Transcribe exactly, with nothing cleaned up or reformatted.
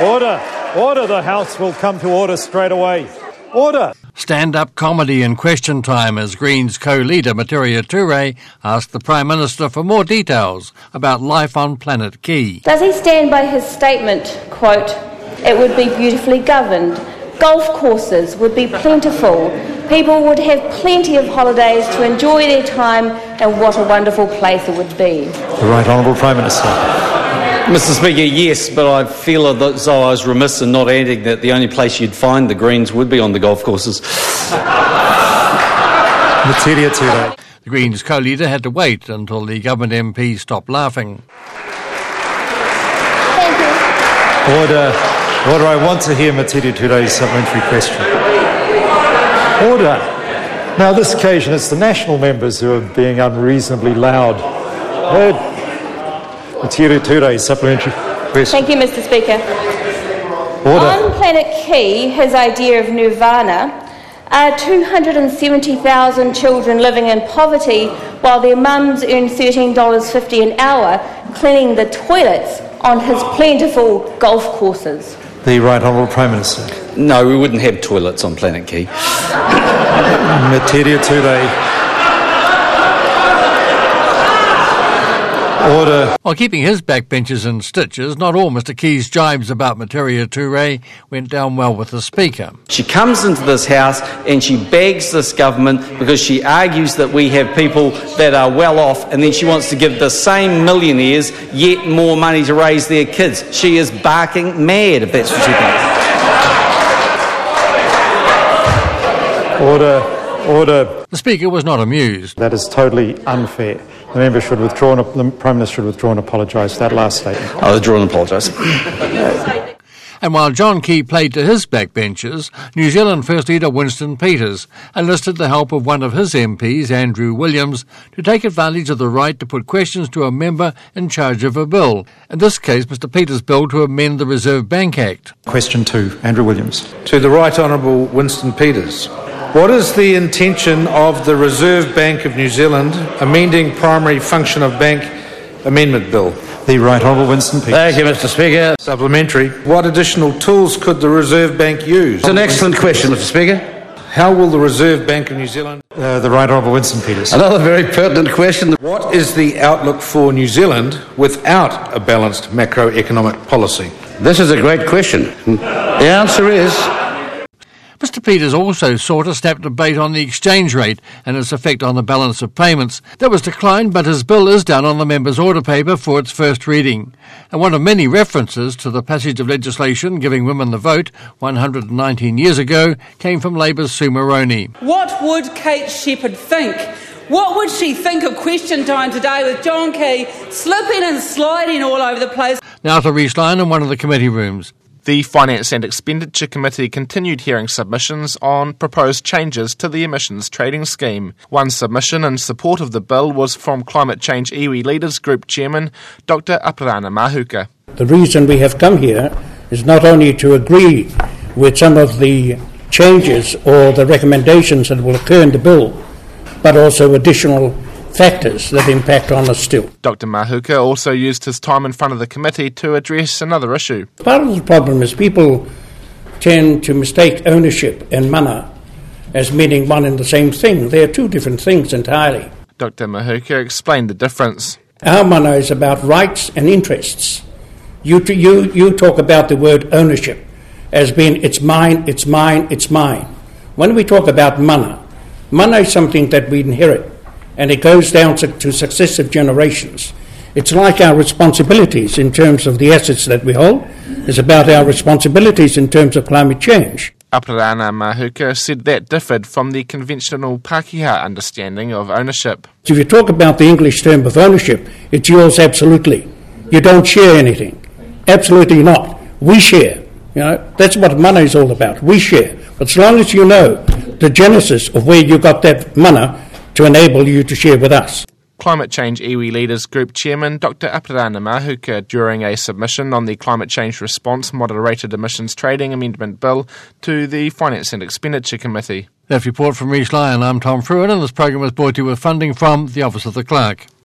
Order. Order. The House will come to order straight away. Order. Stand-up comedy in question time as Greens co-leader Metiria Ture asked the Prime Minister for more details about life on planet Ki. Does he stand by his statement, quote, "It would be beautifully governed, golf courses would be plentiful, people would have plenty of holidays to enjoy their time, and what a wonderful place it would be"? The Right Honourable Prime Minister. Mister Speaker, yes, but I feel as though I was remiss in not adding that the only place you'd find the Greens would be on the golf courses. Metiria Ture. The Greens co-leader had to wait until the government M P stopped laughing. Thank you. Order. Order. I want to hear Metiria Ture's supplementary question. Order. Now, this occasion, it's the national members who are being unreasonably loud. Heard. Metiria Ture, supplementary question. Thank you, Mister Speaker. Order. On planet Ki, his idea of nirvana, are two hundred seventy thousand children living in poverty while their mums earn thirteen dollars fifty an hour cleaning the toilets on his plentiful golf courses. The Right Honourable Prime Minister. No, we wouldn't have toilets on planet Ki. Metiria Ture. Order. While keeping his backbenchers in stitches, not all Mister Ki's jibes about Metiria Ture went down well with the Speaker. She comes into this House and she bags this government because she argues that we have people that are well off, and then she wants to give the same millionaires yet more money to raise their kids. She is barking mad, if that's what she thinks. Order. Order. The Speaker was not amused. That is totally unfair. The member should withdraw, and the Prime Minister should withdraw and apologise for that last statement. I'll withdraw and apologise. And while John Key played to his backbenchers, New Zealand First Leader Winston Peters enlisted the help of one of his M Ps, Andrew Williams, to take advantage of the right to put questions to a member in charge of a bill. In this case, Mister Peters' bill to amend the Reserve Bank Act. Question two, Andrew Williams. To the Right Honourable Winston Peters. What is the intention of the Reserve Bank of New Zealand amending Primary Function of Bank Amendment Bill? The Right Honourable Winston Peters. Thank you, Mister Speaker. Supplementary. What additional tools could the Reserve Bank use? It's an excellent question, Mister Speaker. How will the Reserve Bank of New Zealand... Uh, the Right Honourable Winston Peters. Another very pertinent question. What is the outlook for New Zealand without a balanced macroeconomic policy? This is a great question. The answer is... Mister Peters also sought a snap debate on the exchange rate and its effect on the balance of payments. That was declined, but his bill is down on the member's order paper for its first reading. And one of many references to the passage of legislation giving women the vote one hundred nineteen years ago came from Labour's Sue Moroney. What would Kate Shepherd think? What would she think of question time today with John Key slipping and sliding all over the place? Now to Rhys Lyon in one of the committee rooms. The Finance and Expenditure Committee continued hearing submissions on proposed changes to the emissions trading scheme. One submission in support of the bill was from Climate Change Iwi Leaders Group Chairman Doctor Aparana Mahuka. The reason we have come here is not only to agree with some of the changes or the recommendations that will occur in the bill, but also additional factors that impact on us still. Doctor Mahuka also used his time in front of the committee to address another issue. Part of the problem is people tend to mistake ownership and mana as meaning one and the same thing. They are two different things entirely. Doctor Mahuka explained the difference. Our mana is about rights and interests. You, you, you talk about the word ownership as being it's mine, it's mine, it's mine. When we talk about mana, mana is something that we inherit, and it goes down to, to successive generations. It's like our responsibilities in terms of the assets that we hold. It's about our responsibilities in terms of climate change. Aparana Mahuka said that differed from the conventional Pākehā understanding of ownership. If you talk about the English term of ownership, it's yours absolutely. You don't share anything. Absolutely not. We share. You know, that's what mana is all about. We share. But as long as you know the genesis of where you got that mana, to enable you to share with us. Climate Change Iwi Leaders Group Chairman Doctor Aparana Mahuka during a submission on the Climate Change Response Moderated Emissions Trading Amendment Bill to the Finance and Expenditure Committee. That report from Rhys Lyon. I'm Tom Fruin, and this programme was brought to you with funding from the Office of the Clerk.